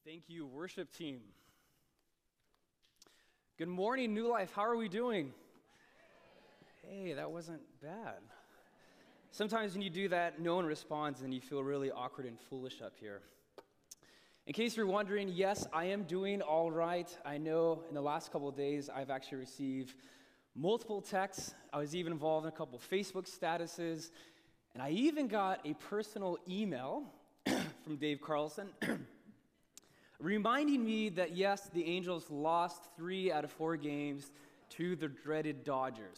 Thank you, worship team. Good morning, New Life. How are we doing? Hey, that wasn't bad. Sometimes when you do that, no one responds and you feel really awkward and foolish up here. In case you're wondering, yes, I am doing all right. I know in the last couple of days, I've actually received multiple texts. I was even involved in a couple of Facebook statuses, and I even got a personal email from Dave Carlson reminding me that, yes, the Angels lost 3 out of 4 games to the dreaded Dodgers.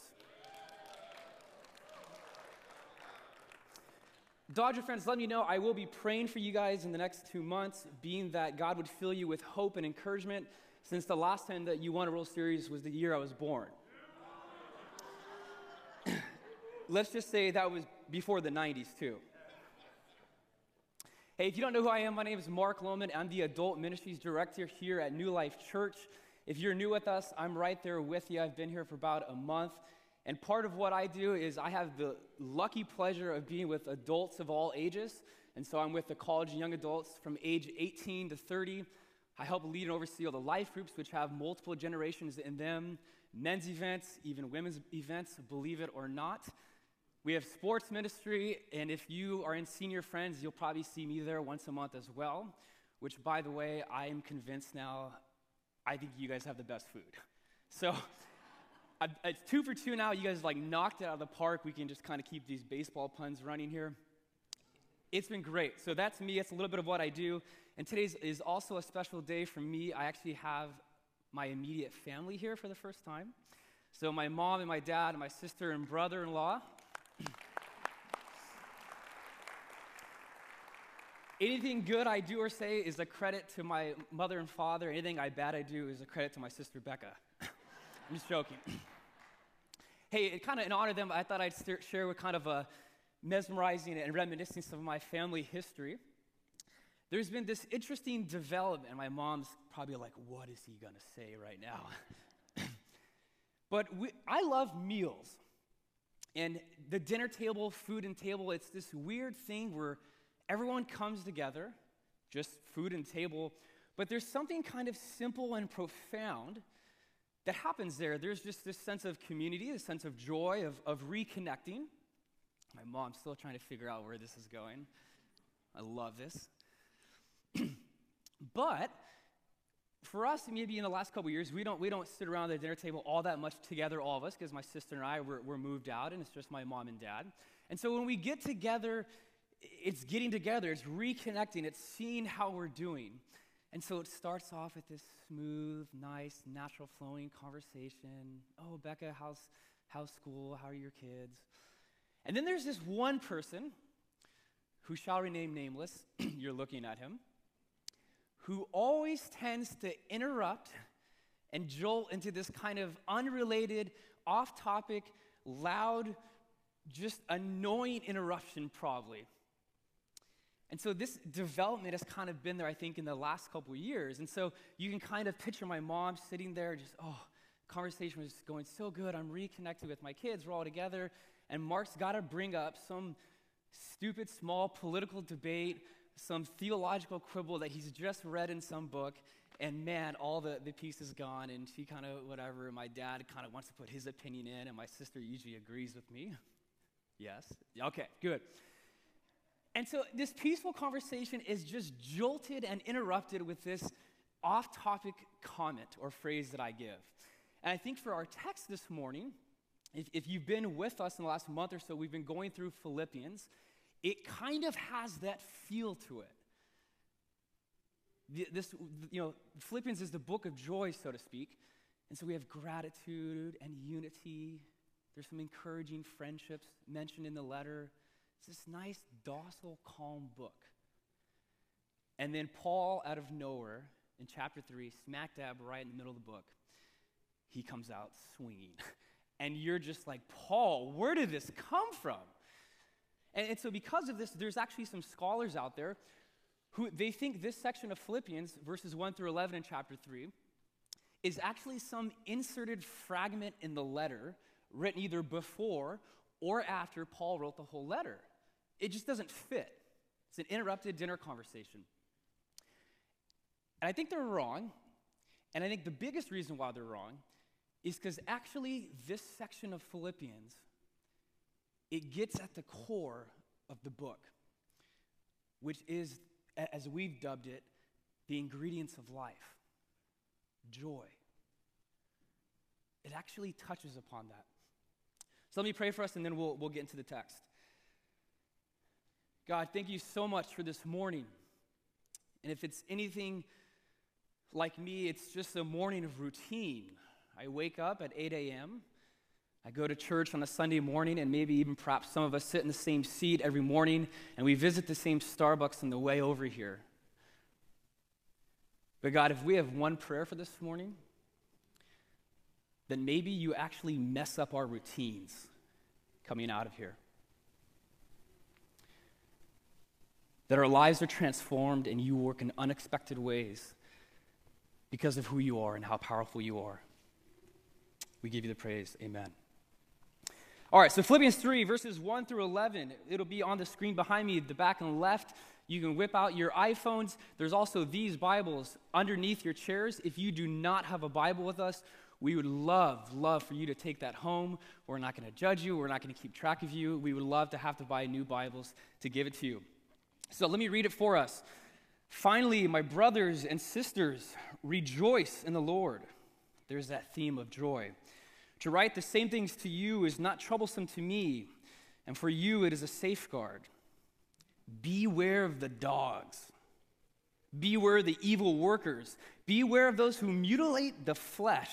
Dodger fans, let me know I will be praying for you guys in the next 2 months, being that God would fill you with hope and encouragement, since the last time that you won a World Series was the year I was born. Let's just say that was before the 90s, too. Hey, if you don't know who I am, my name is Mark Lohman. I'm the Adult Ministries Director here at New Life Church. If you're new with us, I'm right there with you. I've been here for about a month. And part of what I do is I have the lucky pleasure of being with adults of all ages. And so I'm with the college and young adults from age 18 to 30. I help lead and oversee all the life groups, which have multiple generations in them, men's events, even women's events, believe it or not. We have sports ministry, and if you are in Senior Friends, you'll probably see me there once a month as well, which, by the way, I am convinced now, I think you guys have the best food. So it's 2 for 2 now. You guys knocked it out of the park. We can just kind of keep these baseball puns running here. It's been great. So that's me. It's a little bit of what I do. And today is also a special day for me. I actually have my immediate family here for the first time. So my mom and my dad and my sister and brother-in-law. Anything good I do or say is a credit to my mother and father. Anything bad I do is a credit to my sister Becca. I'm just joking. Hey, kind of in honor of them, I thought I'd share with kind of a mesmerizing and reminiscing some of my family history. There's been this interesting development, and my mom's probably like, what is he going to say right now? But I love meals. And the dinner table, food and table, it's this weird thing where everyone comes together, just food and table, but there's something kind of simple and profound that happens there. There's just this sense of community, this sense of joy, of reconnecting. My mom's still trying to figure out where this is going. I love this. But for us, maybe in the last couple of years, we don't sit around the dinner table all that much together, all of us, because my sister and I, we're moved out, and it's just my mom and dad. And so when we get together, it's getting together, it's reconnecting, it's seeing how we're doing. And so it starts off with this smooth, nice, natural flowing conversation. Oh, Becca, how's school? How are your kids? And then there's this one person who shall remain nameless, you're looking at him, who always tends to interrupt and jolt into this kind of unrelated, off-topic, loud, just annoying interruption probably. And so this development has kind of been there, I think, in the last couple of years. And so you can kind of picture my mom sitting there just, conversation was going so good. I'm reconnected with my kids. We're all together. And Mark's got to bring up some stupid, small political debate, some theological quibble that he's just read in some book. And man, all the pieces gone. And she kind of whatever. And my dad kind of wants to put his opinion in. And my sister usually agrees with me. Yes? Okay, good. And so this peaceful conversation is just jolted and interrupted with this off-topic comment or phrase that I give. And I think for our text this morning, if you've been with us in the last month or so, we've been going through Philippians. It kind of has that feel to it. Philippians is the book of joy, so to speak. And so we have gratitude and unity. There's some encouraging friendships mentioned in the letter. It's this nice, docile, calm book. And then Paul, out of nowhere, in chapter 3, smack dab right in the middle of the book, he comes out swinging. And you're just like, Paul, where did this come from? And so because of this, there's actually some scholars out there who they think this section of Philippians, verses 1 through 11 in chapter 3, is actually some inserted fragment in the letter written either before or after Paul wrote the whole letter. It just doesn't fit. It's an interrupted dinner conversation. And I think they're wrong. And I think the biggest reason why they're wrong is because actually this section of Philippians, it gets at the core of the book, which is, as we've dubbed it, the ingredients of life, joy. It actually touches upon that. So let me pray for us, and then we'll get into the text. God, thank you so much for this morning. And if it's anything like me, it's just a morning of routine. I wake up at 8 a.m., I go to church on a Sunday morning, and maybe even perhaps some of us sit in the same seat every morning, and we visit the same Starbucks on the way over here. But God, if we have one prayer for this morning, then maybe you actually mess up our routines coming out of here. That our lives are transformed and you work in unexpected ways because of who you are and how powerful you are. We give you the praise. Amen. All right, so Philippians 3, verses 1 through 11. It'll be on the screen behind me, the back and left. You can whip out your iPhones. There's also these Bibles underneath your chairs. If you do not have a Bible with us, we would love for you to take that home. We're not going to judge you. We're not going to keep track of you. We would love to have to buy new Bibles to give it to you. So let me read it for us. Finally, my brothers and sisters, rejoice in the Lord. There's that theme of joy. To write the same things to you is not troublesome to me, and for you it is a safeguard. Beware of the dogs. Beware of the evil workers. Beware of those who mutilate the flesh.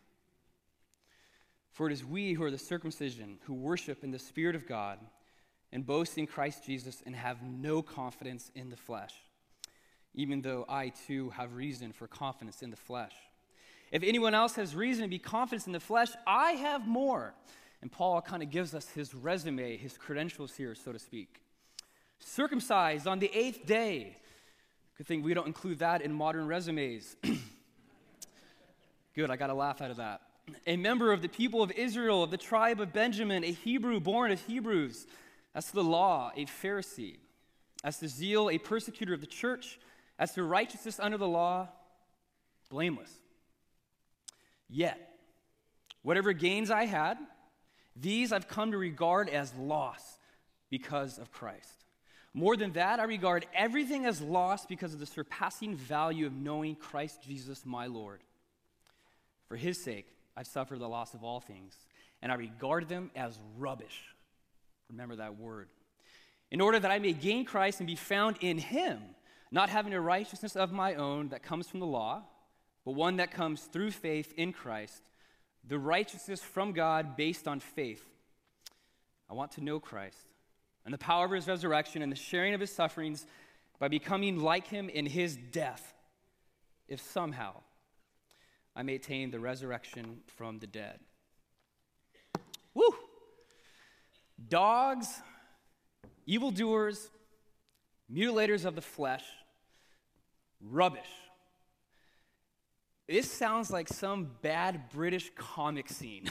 For it is we who are the circumcision, who worship in the Spirit of God, and boast in Christ Jesus, and have no confidence in the flesh, even though I too have reason for confidence in the flesh. If anyone else has reason to be confident in the flesh, I have more. And Paul kind of gives us his resume, his credentials here, so to speak. Circumcised on the 8th day. Good thing we don't include that in modern resumes. Good, I got a laugh out of that. A member of the people of Israel, of the tribe of Benjamin, a Hebrew born of Hebrews. As to the law, a Pharisee. As to zeal, a persecutor of the church. As to righteousness under the law, blameless. Yet, whatever gains I had, these I've come to regard as loss because of Christ. More than that, I regard everything as loss because of the surpassing value of knowing Christ Jesus my Lord. For his sake, I've suffered the loss of all things, and I regard them as rubbish. Remember that word. In order that I may gain Christ and be found in him, not having a righteousness of my own that comes from the law, but one that comes through faith in Christ, the righteousness from God based on faith. I want to know Christ and the power of his resurrection and the sharing of his sufferings by becoming like him in his death, if somehow I may attain the resurrection from the dead. Woo! Dogs, evildoers, mutilators of the flesh, rubbish. This sounds like some bad British comic scene.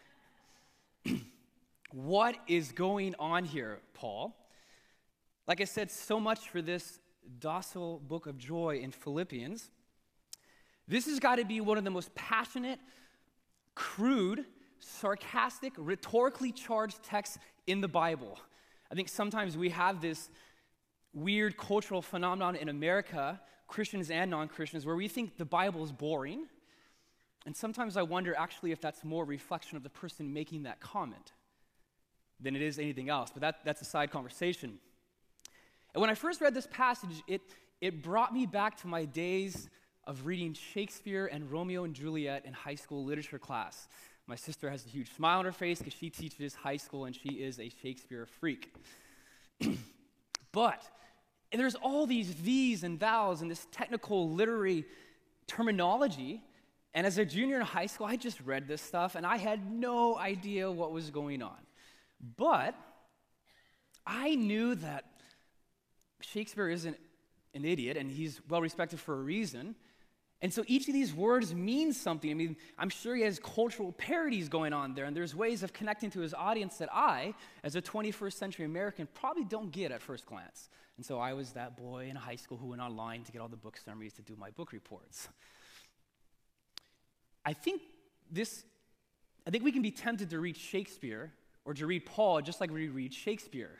What is going on here, Paul? Like I said, so much for this docile book of joy in Philippians. This has got to be one of the most passionate, crude, sarcastic, rhetorically charged texts in the Bible. I think sometimes we have this weird cultural phenomenon in America, Christians and non-Christians, where we think the Bible is boring. And sometimes I wonder actually if that's more a reflection of the person making that comment than it is anything else. But that's a side conversation. And when I first read this passage, it brought me back to my days of reading Shakespeare and Romeo and Juliet in high school literature class. My sister has a huge smile on her face because she teaches high school and she is a Shakespeare freak. But there's all these these and thous and this technical literary terminology. And as a junior in high school, I just read this stuff and I had no idea what was going on. But I knew that Shakespeare isn't an idiot and he's well respected for a reason. And so each of these words means something. I mean, I'm sure he has cultural parodies going on there, and there's ways of connecting to his audience that I, as a 21st century American, probably don't get at first glance. And so I was that boy in high school who went online to get all the book summaries to do my book reports. I think we can be tempted to read Shakespeare or to read Paul just like we read Shakespeare.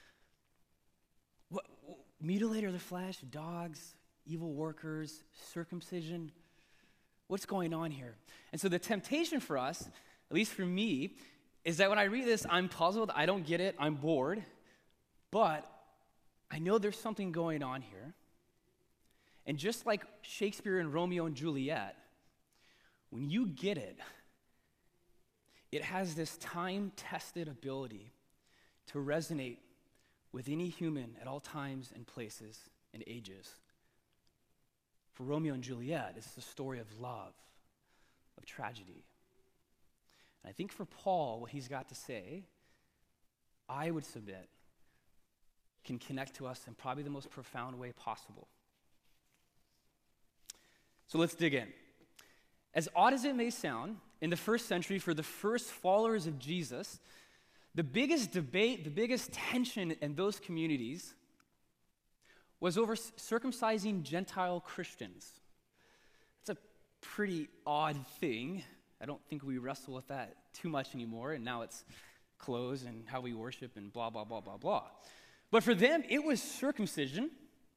What, mutilator of the flesh, dogs, evil workers, circumcision. What's going on here? And so the temptation for us, at least for me, is that when I read this, I'm puzzled, I don't get it, I'm bored, but I know there's something going on here. And just like Shakespeare and Romeo and Juliet, when you get it, it has this time-tested ability to resonate with any human at all times and places and ages. For Romeo and Juliet, it's a story of love, of tragedy. And I think for Paul, what he's got to say, I would submit, can connect to us in probably the most profound way possible. So let's dig in. As odd as it may sound, in the first century, for the first followers of Jesus, the biggest debate, the biggest tension in those communities was over circumcising Gentile Christians. It's a pretty odd thing. I don't think we wrestle with that too much anymore, and now it's clothes and how we worship and blah, blah, blah, blah, blah. But for them, it was circumcision.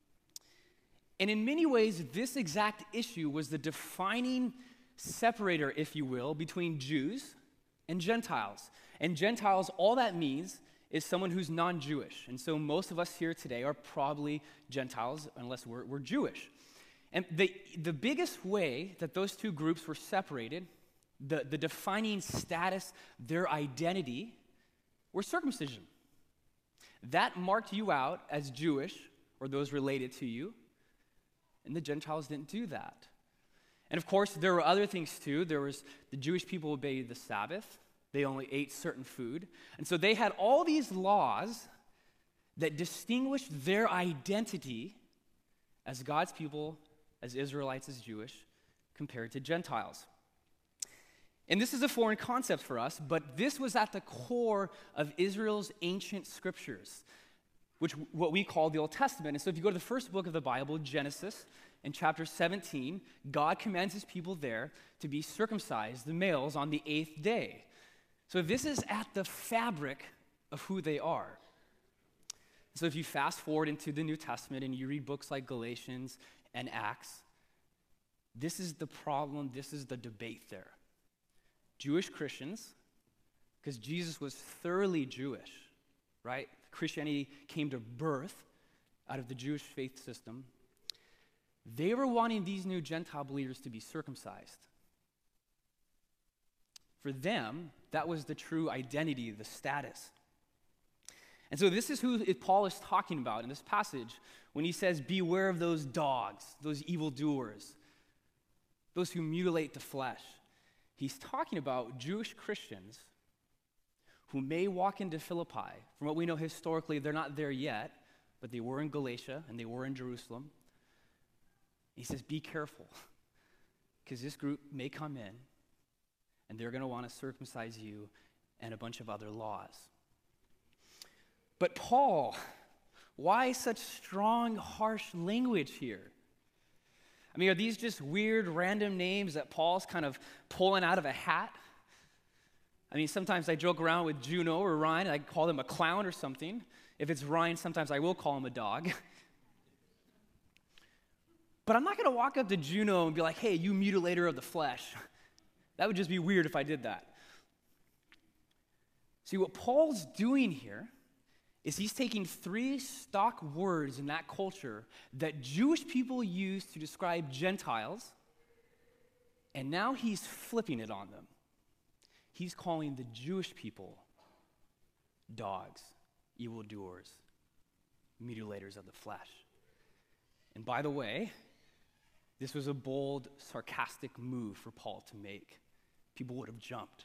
And in many ways, this exact issue was the defining separator, if you will, between Jews and Gentiles. And Gentiles, all that means is someone who's non-Jewish. And so most of us here today are probably Gentiles, unless we're Jewish. And the biggest way that those two groups were separated, the defining status, their identity, were circumcision. That marked you out as Jewish, or those related to you, and the Gentiles didn't do that. And of course, there were other things too. There was the Jewish people obeyed the Sabbath. They only ate certain food. And so they had all these laws that distinguished their identity as God's people, as Israelites, as Jewish, compared to Gentiles. And this is a foreign concept for us, but this was at the core of Israel's ancient scriptures, which what we call the Old Testament. And so if you go to the first book of the Bible, Genesis, in chapter 17, God commands his people there to be circumcised, the males, on the 8th day. So this is at the fabric of who they are. So if you fast forward into the New Testament and you read books like Galatians and Acts, this is the problem, this is the debate there. Jewish Christians, because Jesus was thoroughly Jewish, right? Christianity came to birth out of the Jewish faith system. They were wanting these new Gentile believers to be circumcised. For them, that was the true identity, the status. And so this is who Paul is talking about in this passage when he says, beware of those dogs, those evildoers, those who mutilate the flesh. He's talking about Jewish Christians who may walk into Philippi. From what we know historically, they're not there yet, but they were in Galatia and they were in Jerusalem. He says, be careful, because this group may come in and they're going to want to circumcise you and a bunch of other laws. But Paul, why such strong, harsh language here? I mean, are these just weird, random names that Paul's kind of pulling out of a hat? I mean, sometimes I joke around with Juno or Ryan, I call them a clown or something. If it's Ryan, sometimes I will call him a dog. But I'm not going to walk up to Juno and be like, hey, you mutilator of the flesh. That would just be weird if I did that. See, what Paul's doing here is he's taking three stock words in that culture that Jewish people used to describe Gentiles, and now he's flipping it on them. He's calling the Jewish people dogs, evildoers, mutilators of the flesh. And by the way, this was a bold, sarcastic move for Paul to make. People would have jumped.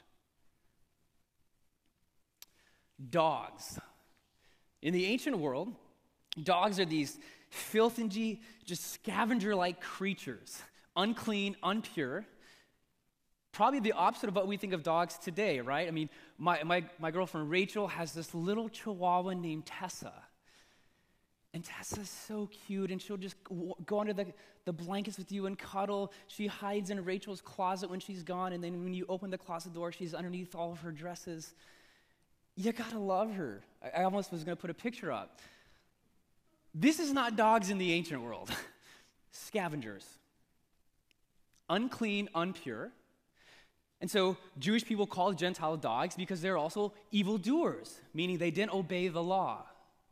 Dogs. In the ancient world, dogs are these filthy, just scavenger-like creatures, unclean, impure. Probably the opposite of what we think of dogs today, right? I mean, my girlfriend Rachel has this little chihuahua named Tessa. And Tessa's so cute, and she'll just go under the blankets with you and cuddle. She hides in Rachel's closet when she's gone, and then when you open the closet door, she's underneath all of her dresses. You gotta love her. I almost was gonna put a picture up. This is not dogs in the ancient world. Scavengers. Unclean, impure. And so Jewish people called Gentile dogs because they're also evildoers, meaning they didn't obey the law.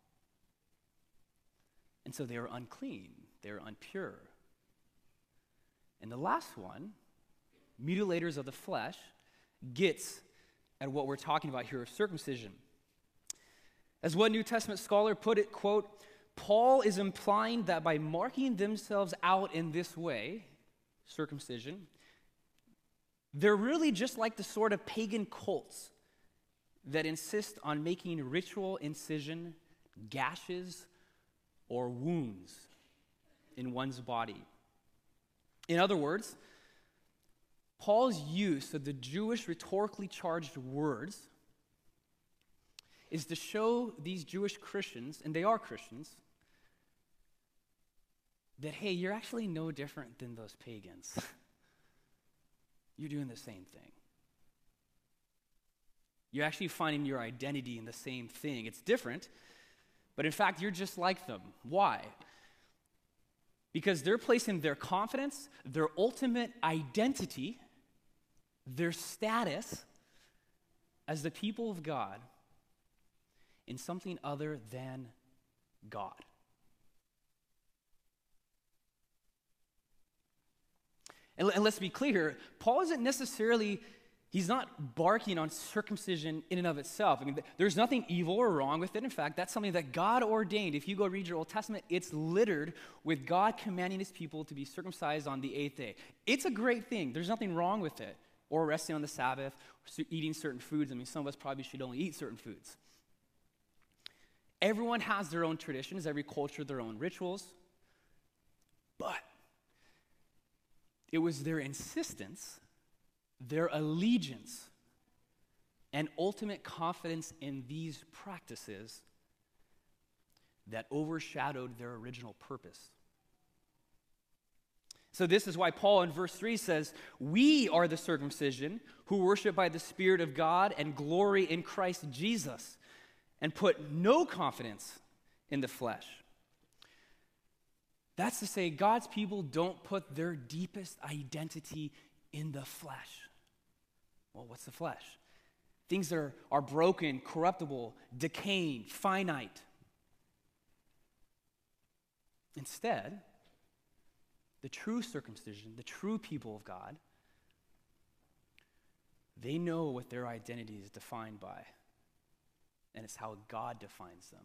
And so they were unclean, they were impure. And the last one, mutilators of the flesh, gets at what we're talking about here of circumcision. As one New Testament scholar put it, quote, Paul is implying that by marking themselves out in this way, circumcision, they're really just like the sort of pagan cults that insist on making ritual incision, gashes, or wounds in one's body. In other words, Paul's use of the Jewish rhetorically charged words is to show these Jewish Christians, and they are Christians, that, hey, you're actually no different than those pagans. You're doing the same thing. You're actually finding your identity in the same thing. It's different, but in fact, you're just like them. Why? Because they're placing their confidence, their ultimate identity, their status as the people of God in something other than God. And let's be clear, Paul isn't necessarily, he's not barking on circumcision in and of itself. I mean, there's nothing evil or wrong with it. In fact, that's something that God ordained. If you go read your Old Testament, it's littered with God commanding his people to be circumcised on the 8th day. It's a great thing. There's nothing wrong with it. Or resting on the Sabbath, or eating certain foods. I mean, some of us probably should only eat certain foods. Everyone has their own traditions, every culture their own rituals. But it was their insistence, their allegiance, and ultimate confidence in these practices that overshadowed their original purpose. So this is why Paul in verse 3 says, we are the circumcision who worship by the Spirit of God and glory in Christ Jesus and put no confidence in the flesh. That's to say, God's people don't put their deepest identity in the flesh. Well, what's the flesh? Things that are broken, corruptible, decaying, finite. Instead, the true circumcision, the true people of God, they know what their identity is defined by. And it's how God defines them,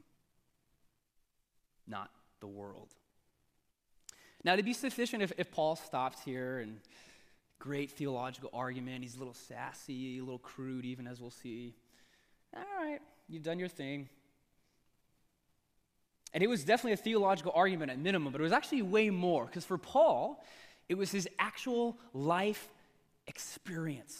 not the world. Now, to be sufficient, if Paul stopped here and great theological argument, he's a little sassy, a little crude, even as we'll see. All right, you've done your thing. And it was definitely a theological argument at minimum, but it was actually way more, because for Paul, it was his actual life experience,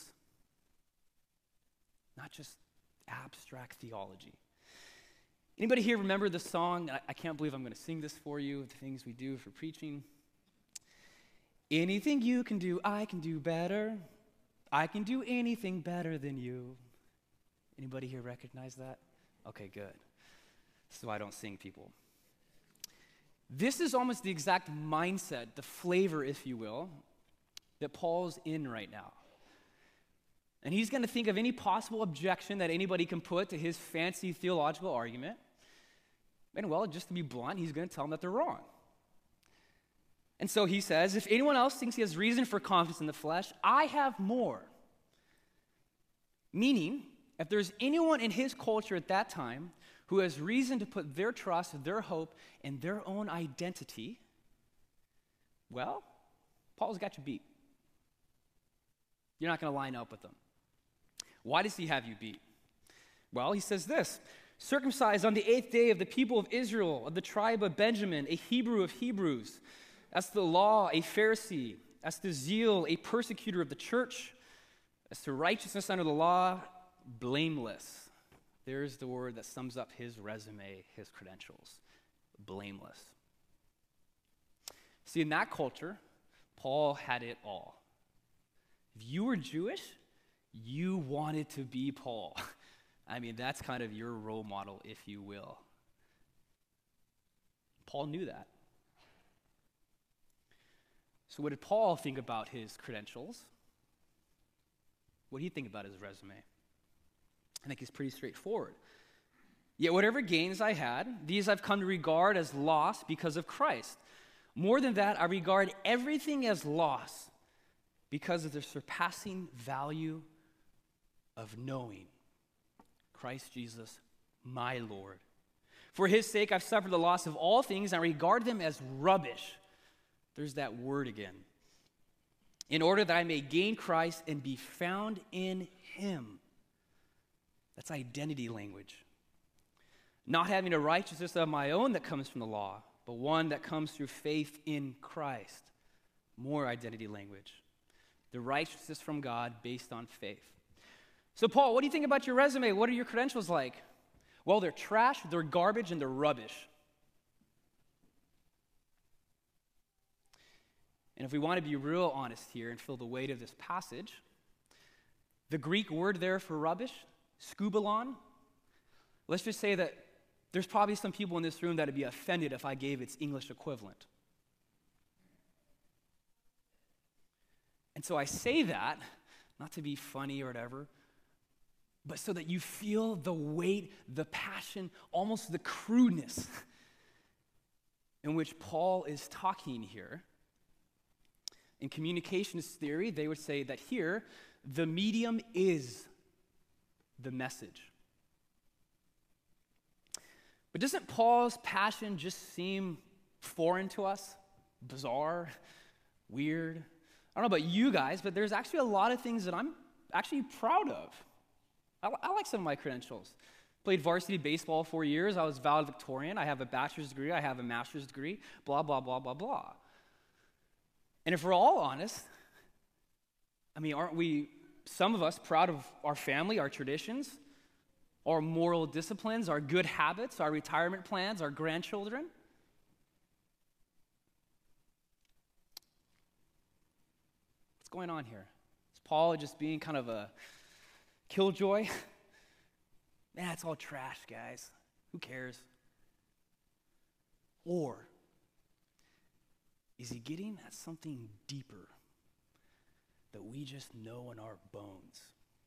not just abstract theology. Anybody here remember the song, I can't believe I'm going to sing this for you, the things we do for preaching? Anything you can do, I can do better. I can do anything better than you. Anybody here recognize that? Okay, good. This is why I don't sing, people. This is almost the exact mindset, the flavor, if you will, that Paul's in right now. And he's going to think of any possible objection that anybody can put to his fancy theological argument. And well, just to be blunt, he's going to tell them that they're wrong. And so he says, if anyone else thinks he has reason for confidence in the flesh, I have more. Meaning, if there's anyone in his culture at that time who has reason to put their trust, their hope, in their own identity, well, Paul's got you beat. You're not going to line up with them. Why does he have you beat? Well, he says this, circumcised on the 8th day of the people of Israel, of the tribe of Benjamin, a Hebrew of Hebrews. As to the law, a Pharisee. As to zeal, a persecutor of the church. As to righteousness under the law, blameless. There's the word that sums up his resume, his credentials. blameless. See, in that culture, Paul had it all. If you were Jewish, you wanted to be Paul. I mean, that's kind of your role model, if you will. Paul knew that. So what did Paul think about his credentials? What did he think about his resume? I think it's pretty straightforward. Yet whatever gains I had, these I've come to regard as loss because of Christ. More than that, I regard everything as loss because of the surpassing value of knowing Christ Jesus, my Lord. For his sake, I've suffered the loss of all things and regard them as rubbish. There's that word again. In order that I may gain Christ and be found in him. That's identity language. Not having a righteousness of my own that comes from the law, but one that comes through faith in Christ. More identity language. The righteousness from God based on faith. So Paul, what do you think about your resume? What are your credentials like? Well, they're trash, they're garbage, and they're rubbish. And if we want to be real honest here and feel the weight of this passage, the Greek word there for rubbish, skubalon, let's just say that there's probably some people in this room that would be offended if I gave its English equivalent. And so I say that, not to be funny or whatever, but so that you feel the weight, the passion, almost the crudeness in which Paul is talking here. In communications theory, they would say that here, the medium is the message. But doesn't Paul's passion just seem foreign to us? Bizarre? Weird? I don't know about you guys, but there's actually a lot of things that I'm actually proud of. I like some of my credentials. Played varsity baseball 4 years. I was valedictorian. I have a bachelor's degree. I have a master's degree. Blah, blah, blah, blah, blah. And if we're all honest, I mean, aren't we, some of us, proud of our family, our traditions, our moral disciplines, our good habits, our retirement plans, our grandchildren? What's going on here? Is Paul just being kind of a killjoy? Nah, it's all trash, guys. Who cares? Or is he getting at something deeper that we just know in our bones?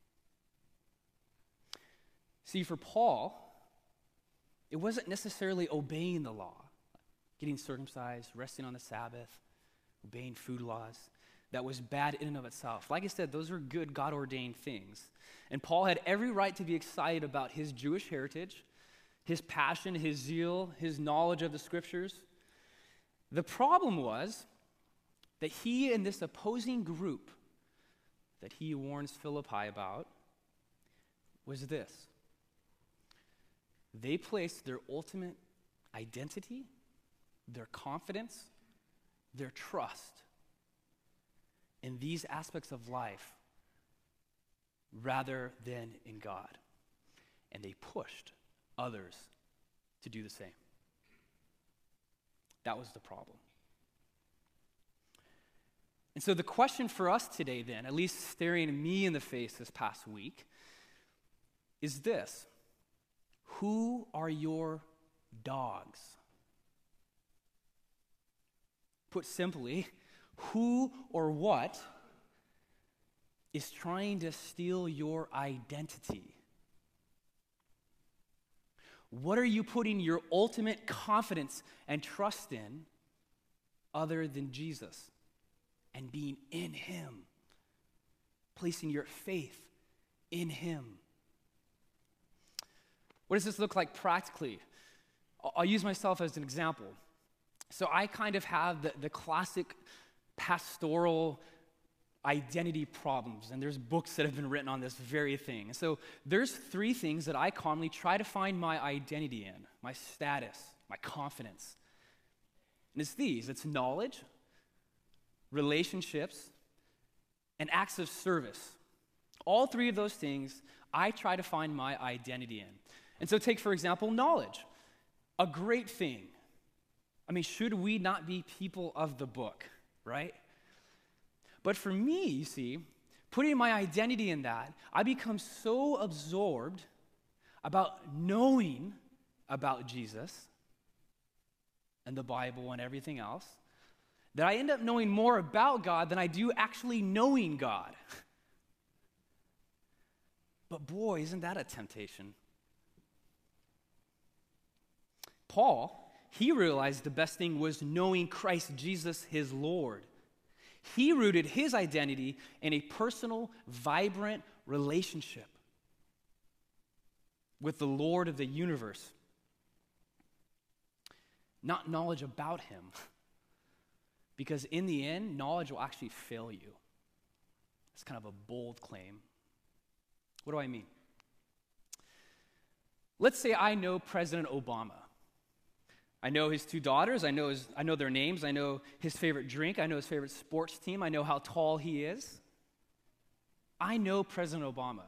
See, for Paul, it wasn't necessarily obeying the law, getting circumcised, resting on the Sabbath, obeying food laws, that was bad in and of itself. Like I said, those are good God-ordained things. And Paul had every right to be excited about his Jewish heritage, his passion, his zeal, his knowledge of the scriptures. The problem was that he and this opposing group that he warns Philippi about was this. They placed their ultimate identity, their confidence, their trust in these aspects of life rather than in God. And they pushed others to do the same. That was the problem. And so the question for us today then, at least staring me in the face this past week, is this. Who are your dogs? Put simply, who or what is trying to steal your identity? What are you putting your ultimate confidence and trust in other than Jesus and being in him, placing your faith in him? What does this look like practically? I'll use myself as an example. So I kind of have the classic pastoral identity problems, and there's books that have been written on this very thing. And so there's 3 things that I commonly try to find my identity in, my status, my confidence. And it's these. It's knowledge, relationships, and acts of service. All 3 of those things I try to find my identity in. And so take, for example, knowledge. A great thing. I mean, should we not be people of the book, right? But for me, you see, putting my identity in that, I become so absorbed about knowing about Jesus and the Bible and everything else that I end up knowing more about God than I do actually knowing God. But boy, isn't that a temptation? Paul, he realized the best thing was knowing Christ Jesus, his Lord. He rooted his identity in a personal, vibrant relationship with the Lord of the universe. Not knowledge about him. Because in the end, knowledge will actually fail you. It's kind of a bold claim. What do I mean? Let's say I know President Obama. I know his two daughters. I know their names. I know his favorite drink. I know his favorite sports team. I know how tall he is. I know President Obama.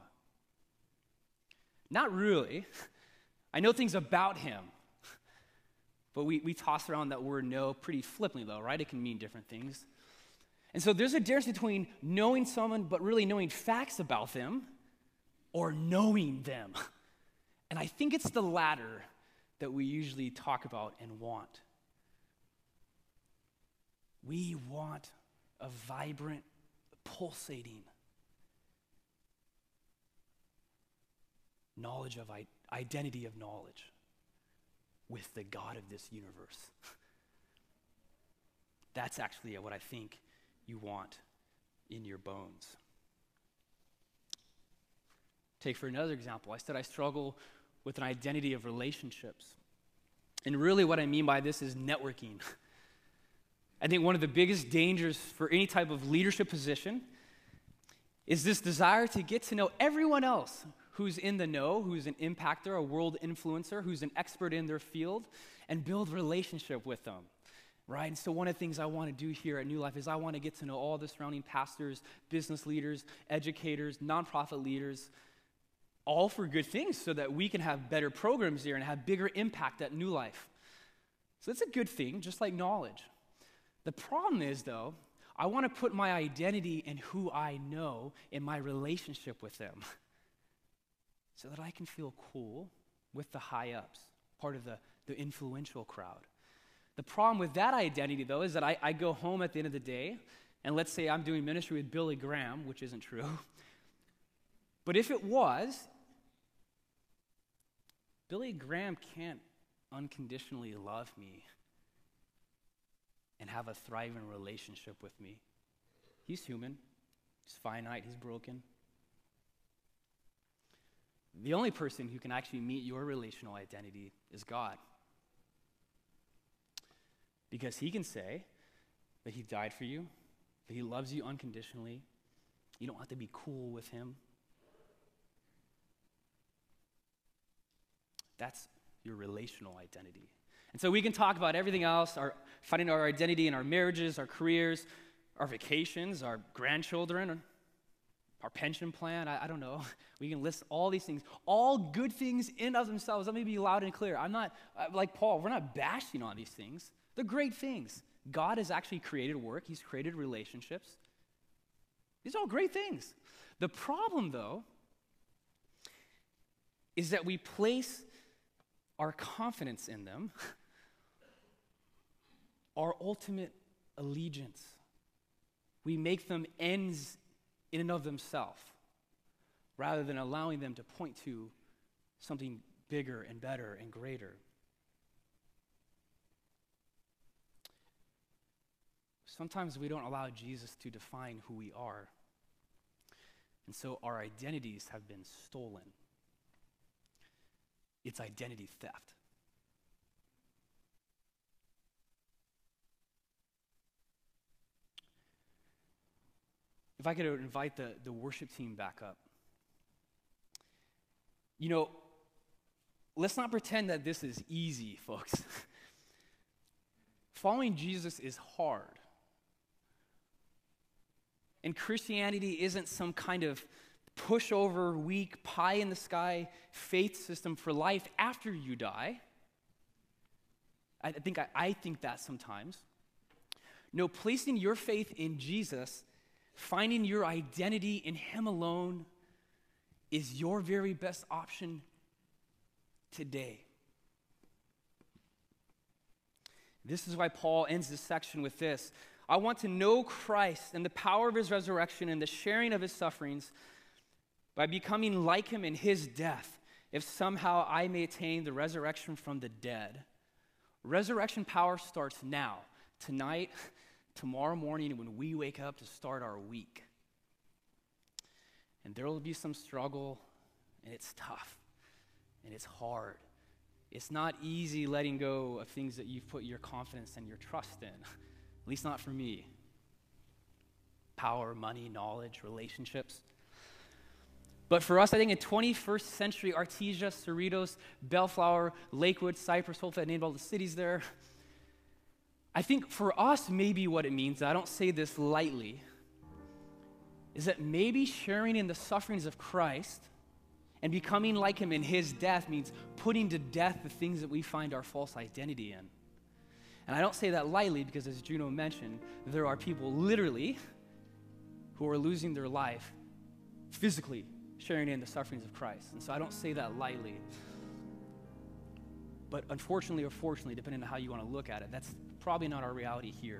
Not really. I know things about him. But we toss around that word know pretty flippantly, though, right? It can mean different things. And so there's a difference between knowing someone but really knowing facts about them or knowing them. And I think it's the latter that we usually talk about and want. We want a vibrant, pulsating knowledge of identity of knowledge with the God of this universe. That's actually what I think you want in your bones. Take for another example, I said I struggle with an identity of relationships. And really what I mean by this is networking. I think one of the biggest dangers for any type of leadership position is this desire to get to know everyone else who's in the know, who's an impactor, a world influencer, who's an expert in their field, and build relationship with them, right? And so one of the things I want to do here at New Life is I want to get to know all the surrounding pastors, business leaders, educators, nonprofit leaders, all for good things so that we can have better programs here and have bigger impact at New Life. So that's a good thing, just like knowledge. The problem is, though, I want to put my identity in who I know in my relationship with them so that I can feel cool with the high-ups, part of the influential crowd. The problem with that identity, though, is that I go home at the end of the day, and let's say I'm doing ministry with Billy Graham, which isn't true. But if it was, Billy Graham can't unconditionally love me and have a thriving relationship with me. He's human. He's finite. He's broken. The only person who can actually meet your relational identity is God. Because he can say that he died for you, that he loves you unconditionally. You don't have to be cool with him. That's your relational identity. And so we can talk about everything else, finding our identity in our marriages, our careers, our vacations, our grandchildren, our pension plan, I don't know. We can list all these things, all good things in of themselves. Let me be loud and clear. I'm not, like Paul, we're not bashing on these things. They're great things. God has actually created work. He's created relationships. These are all great things. The problem, though, is that we place our confidence in them, our ultimate allegiance. We make them ends in and of themselves, rather than allowing them to point to something bigger and better and greater. Sometimes we don't allow Jesus to define who we are, and so our identities have been stolen. It's identity theft. If I could invite the worship team back up. You know, let's not pretend that this is easy, folks. Following Jesus is hard. And Christianity isn't some kind of pushover, weak, pie-in-the-sky faith system for life after you die. I think that sometimes. No, placing your faith in Jesus, finding your identity in him alone, is your very best option today. This is why Paul ends this section with this. I want to know Christ and the power of his resurrection and the sharing of his sufferings by becoming like him in his death, if somehow I may attain the resurrection from the dead. Resurrection power starts now, tonight, tomorrow morning when we wake up to start our week. And there will be some struggle, and it's tough, and it's hard. It's not easy letting go of things that you've put your confidence and your trust in, at least not for me. Power, money, knowledge, relationships. But for us, I think in 21st century Artesia, Cerritos, Bellflower, Lakewood, Cypress, hopefully I named all the cities there. I think for us, maybe what it means, I don't say this lightly, is that maybe sharing in the sufferings of Christ and becoming like him in his death means putting to death the things that we find our false identity in. And I don't say that lightly because, as Juno mentioned, there are people literally who are losing their life physically sharing in the sufferings of Christ. And so I don't say that lightly. But unfortunately or fortunately, depending on how you want to look at it, that's probably not our reality here.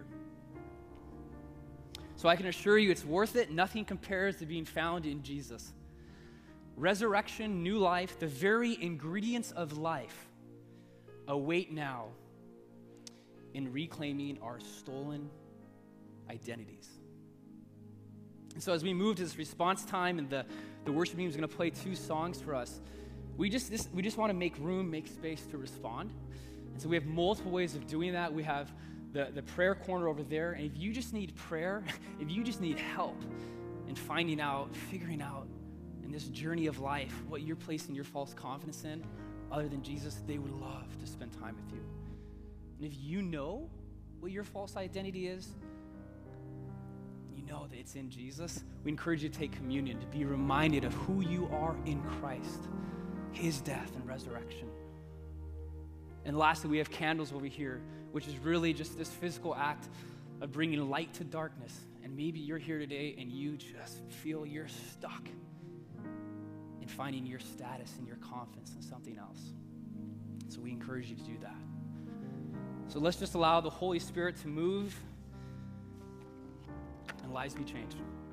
So I can assure you it's worth it. Nothing compares to being found in Jesus. Resurrection, new life, the very ingredients of life await now in reclaiming our stolen identities. And so as we move to this response time, and the worship team is going to play 2 songs for us, we just want to make room, make space to respond. And so we have multiple ways of doing that. We have the prayer corner over there, and if you just need prayer, if you just need help in figuring out in this journey of life what you're placing your false confidence in other than Jesus, they would love to spend time with you. And if you know what your false identity is, you know that it's in Jesus, we encourage you to take communion, to be reminded of who you are in Christ, his death and resurrection. And lastly, we have candles over here, which is really just this physical act of bringing light to darkness. And maybe you're here today and you just feel you're stuck in finding your status and your confidence in something else. So we encourage you to do that. So let's just allow the Holy Spirit to move and lives be changed.